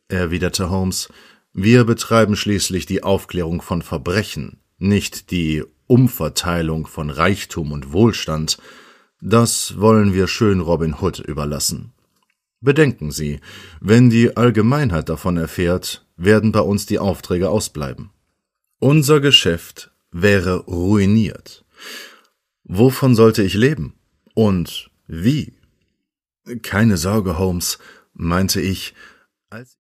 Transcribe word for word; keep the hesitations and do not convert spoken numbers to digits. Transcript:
erwiderte Holmes, »wir betreiben schließlich die Aufklärung von Verbrechen, nicht die Umverteilung von Reichtum und Wohlstand. Das wollen wir schön Robin Hood überlassen. Bedenken Sie, wenn die Allgemeinheit davon erfährt, werden bei uns die Aufträge ausbleiben. Unser Geschäft wäre ruiniert. Wovon sollte ich leben? Und wie?« »Keine Sorge, Holmes«, meinte ich, als